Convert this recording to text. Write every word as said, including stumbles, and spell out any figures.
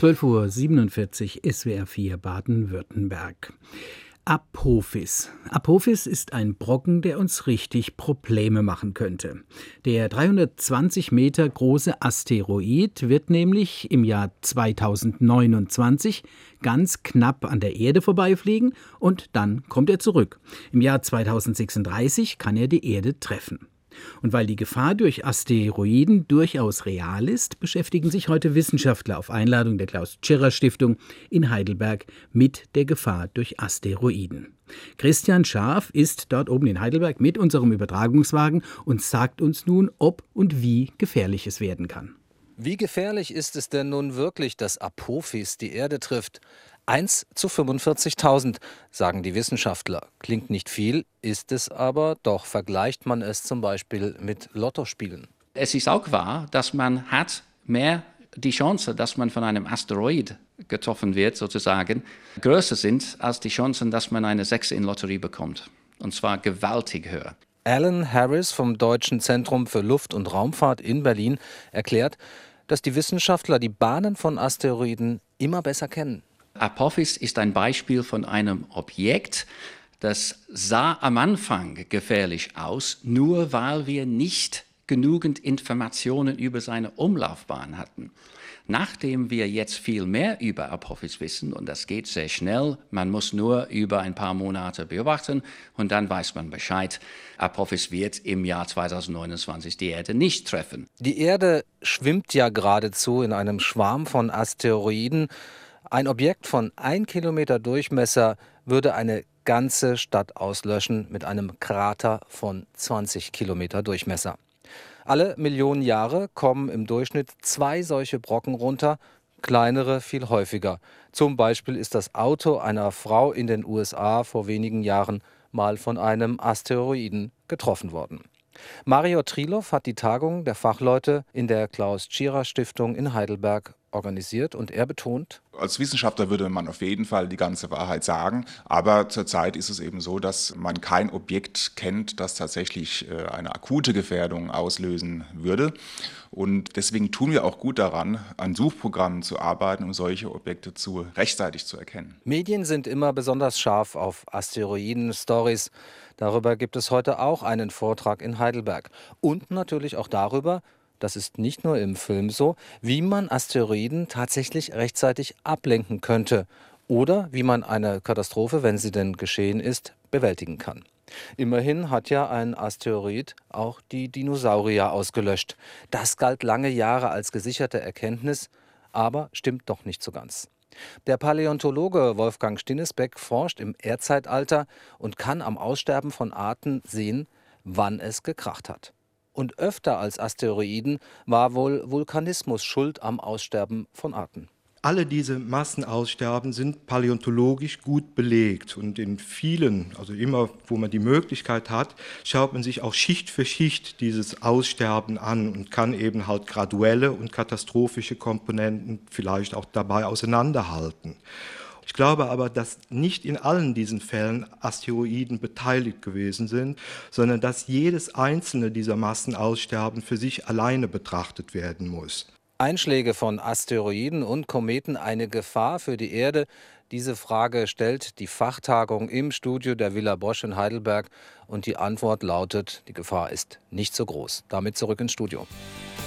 zwölf Uhr siebenundvierzig, S W R vier Baden-Württemberg. Apophis. Apophis ist ein Brocken, der uns richtig Probleme machen könnte. Der dreihundertzwanzig Meter große Asteroid wird nämlich im Jahr zweitausendneunundzwanzig ganz knapp an der Erde vorbeifliegen und dann kommt er zurück. Im Jahr zweitausendsechsunddreißig kann er die Erde treffen. Und weil die Gefahr durch Asteroiden durchaus real ist, beschäftigen sich heute Wissenschaftler auf Einladung der Klaus-Tschirrer-Stiftung in Heidelberg mit der Gefahr durch Asteroiden. Christian Scharf ist dort oben in Heidelberg mit unserem Übertragungswagen und sagt uns nun, ob und wie gefährlich es werden kann. Wie gefährlich ist es denn nun wirklich, dass Apophis die Erde trifft? eins zu fünfundvierzigtausend, sagen die Wissenschaftler. Klingt nicht viel, ist es aber, doch vergleicht man es zum Beispiel mit Lottospielen. Es ist auch wahr, dass man hat mehr die Chance, dass man von einem Asteroid getroffen wird, sozusagen, größer sind als die Chancen, dass man eine sechs in Lotterie bekommt. Und zwar gewaltig höher. Alan Harris vom Deutschen Zentrum für Luft- und Raumfahrt in Berlin erklärt, dass die Wissenschaftler die Bahnen von Asteroiden immer besser kennen. Apophis ist ein Beispiel von einem Objekt, das sah am Anfang gefährlich aus, nur weil wir nicht genügend Informationen über seine Umlaufbahn hatten. Nachdem wir jetzt viel mehr über Apophis wissen, und das geht sehr schnell, man muss nur über ein paar Monate beobachten und dann weiß man Bescheid, Apophis wird im Jahr zweitausendneunundzwanzig die Erde nicht treffen. Die Erde schwimmt ja geradezu in einem Schwarm von Asteroiden. Ein Objekt von ein Kilometer Durchmesser würde eine ganze Stadt auslöschen mit einem Krater von zwanzig Kilometer Durchmesser. Alle Millionen Jahre kommen im Durchschnitt zwei solche Brocken runter, kleinere viel häufiger. Zum Beispiel ist das Auto einer Frau in den U S A vor wenigen Jahren mal von einem Asteroiden getroffen worden. Mario Trilov hat die Tagung der Fachleute in der Klaus-Tschirrer-Stiftung in Heidelberg organisiert und er betont: Als Wissenschaftler würde man auf jeden Fall die ganze Wahrheit sagen, aber zurzeit ist es eben so, dass man kein Objekt kennt, das tatsächlich eine akute Gefährdung auslösen würde. Und deswegen tun wir auch gut daran, an Suchprogrammen zu arbeiten, um solche Objekte zu, rechtzeitig zu erkennen. Medien sind immer besonders scharf auf Asteroiden-Stories. Darüber gibt es heute auch einen Vortrag in Heidelberg. Und natürlich auch darüber, das ist nicht nur im Film so, wie man Asteroiden tatsächlich rechtzeitig ablenken könnte oder wie man eine Katastrophe, wenn sie denn geschehen ist, bewältigen kann. Immerhin hat ja ein Asteroid auch die Dinosaurier ausgelöscht. Das galt lange Jahre als gesicherte Erkenntnis, aber stimmt doch nicht so ganz. Der Paläontologe Wolfgang Stinnesbeck forscht im Erdzeitalter und kann am Aussterben von Arten sehen, wann es gekracht hat. Und öfter als Asteroiden war wohl Vulkanismus schuld am Aussterben von Arten. Alle diese Massenaussterben sind paläontologisch gut belegt und in vielen, also immer, wo man die Möglichkeit hat, schaut man sich auch Schicht für Schicht dieses Aussterben an und kann eben halt graduelle und katastrophische Komponenten vielleicht auch dabei auseinanderhalten. Ich glaube aber, dass nicht in allen diesen Fällen Asteroiden beteiligt gewesen sind, sondern dass jedes einzelne dieser Massenaussterben für sich alleine betrachtet werden muss. Einschläge von Asteroiden und Kometen eine Gefahr für die Erde? Diese Frage stellt die Fachtagung im Studio der Villa Bosch in Heidelberg und die Antwort lautet, die Gefahr ist nicht so groß. Damit zurück ins Studio.